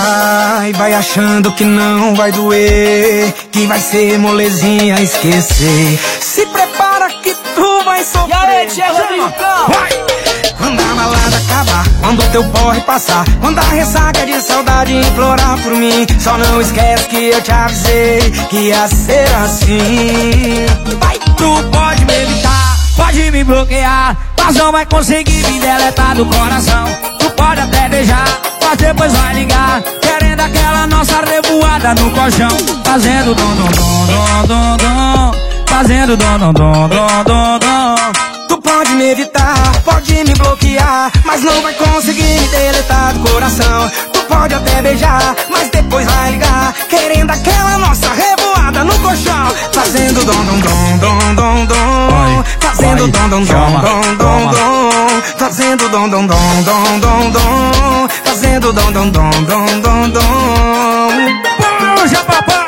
Vai achando que não vai doer, que vai ser molezinha esquecer. Se prepara que tu vai sofrer. E aí, tia Rodrigo? Vai! Quando a balada acabar, quando o teu porre passar, quando a ressaca de saudade implorar por mim, só não esquece que eu te avisei que ia ser assim. Vai! Tu pode me evitar, pode me bloquear, mas não vai conseguir me deletar do coração. Tu pode até beijar, mas depois vai ligar, querendo aquela nossa revoada no colchão. Fazendo dom, dom, dom, dom, dom, dom, fazendo dom, dom, dom, dom, dom, dom. Tu pode me evitar, pode me bloquear, mas não vai conseguir me deletar do coração. Tu pode até beijar, mas depois vai ligar, querendo aquela nossa revoada no colchão. Fazendo dom, dom, dom, dom, dom, dom, fazendo dom, dom, dom, dom, dom, dom, fazendo dom, dom, dom, dom, dom, dom, fazendo dom, dom, dom, dom, dom, dom. Puxa, papai!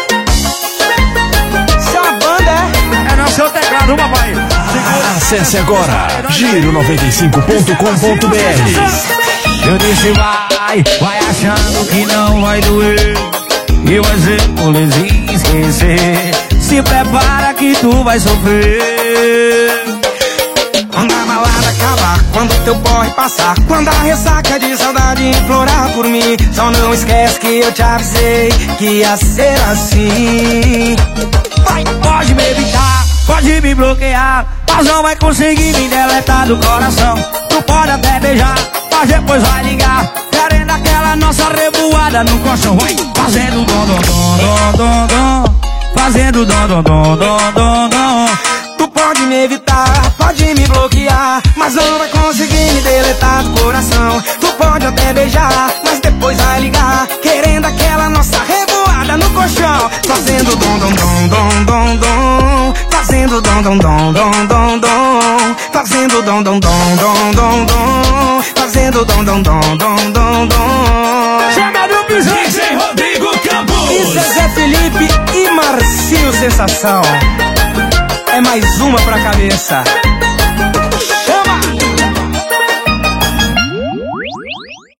Isso é uma banda, É no seu teclado, papai! Acesse agora giro95.com.br. Eu disse vai achando que não vai doer, e vai ser molezinha esquecer. Se prepara que tu vai sofrer. Quando a balada acabar, quando o teu porre passar, quando a ressaca de saudade implorar por mim, só não esquece que eu te avisei que ia ser assim. Vai, pode me evitar, pode me bloquear, mas não vai conseguir me deletar do coração. Tu pode até beijar, mas depois vai ligar, querendo aquela nossa revoada no colchão. Vai, fazendo dom, dom, dom, dom, dom, dom, fazendo dom, dom, dom, dom, dom, dom. Tu pode me evitar, pode me bloquear, mas não vai conseguir me deletar do coração. Tu pode até beijar, mas depois vai ligar, querendo aquela nossa revoada no colchão. Fazendo dom, dom, dom, dom, dom, dom, fazendo dom, dom, dom, dom, dom, dom, fazendo dom, dom, dom, dom, dom, dom, fazendo dom, dom, dom, dom, dom, dom. Chama do pisão! DJ Rodrigo Campos. Isso é Zé Felipe e Marcinho Sensação. É mais uma pra cabeça.